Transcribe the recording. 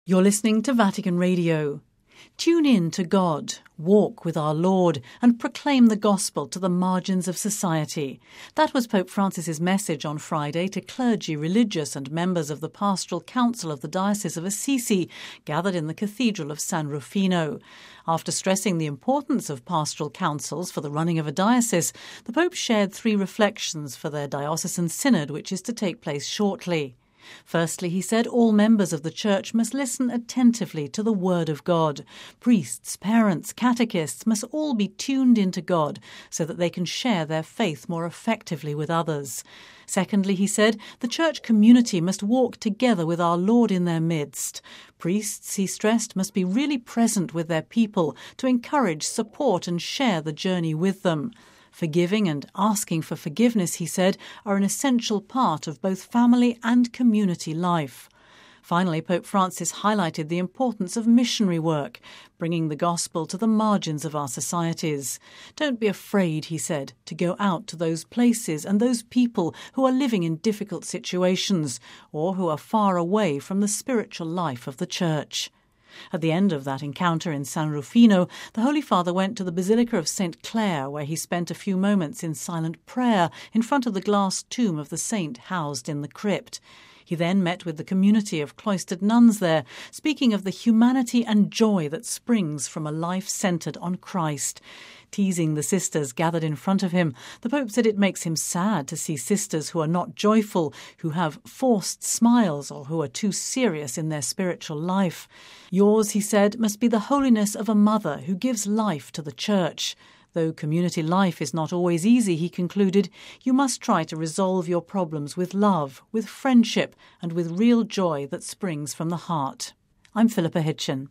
You're listening to Vatican Radio. Tune in to God, walk with our Lord, and proclaim the gospel to the margins of society. That was Pope Francis's message on Friday to clergy, religious and members of the Pastoral Council of the Diocese of Assisi, gathered in the Cathedral of San Rufino. After stressing the importance of pastoral councils for the running of a diocese, the Pope shared 3 reflections for their diocesan synod, which is to take place shortly. Firstly, he said all members of the Church must listen attentively to the Word of God. Priests, parents, catechists must all be tuned into God so that they can share their faith more effectively with others. Secondly, he said, the Church community must walk together with our Lord in their midst. Priests, he stressed, must be really present with their people to encourage, support and share the journey with them. Forgiving and asking for forgiveness, he said, are an essential part of both family and community life. Finally, Pope Francis highlighted the importance of missionary work, bringing the gospel to the margins of our societies. Don't be afraid, he said, to go out to those places and those people who are living in difficult situations or who are far away from the spiritual life of the Church. At the end of that encounter in San Rufino, the Holy Father went to the Basilica of St. Clare, where he spent a few moments in silent prayer in front of the glass tomb of the saint housed in the crypt. He then met with the community of cloistered nuns there, speaking of the humanity and joy that springs from a life centred on Christ. Teasing the sisters gathered in front of him, the Pope said it makes him sad to see sisters who are not joyful, who have forced smiles, or who are too serious in their spiritual life. Yours, he said, must be the holiness of a mother who gives life to the Church. Though community life is not always easy, he concluded, you must try to resolve your problems with love, with friendship, and with real joy that springs from the heart. I'm Philippa Hitchin.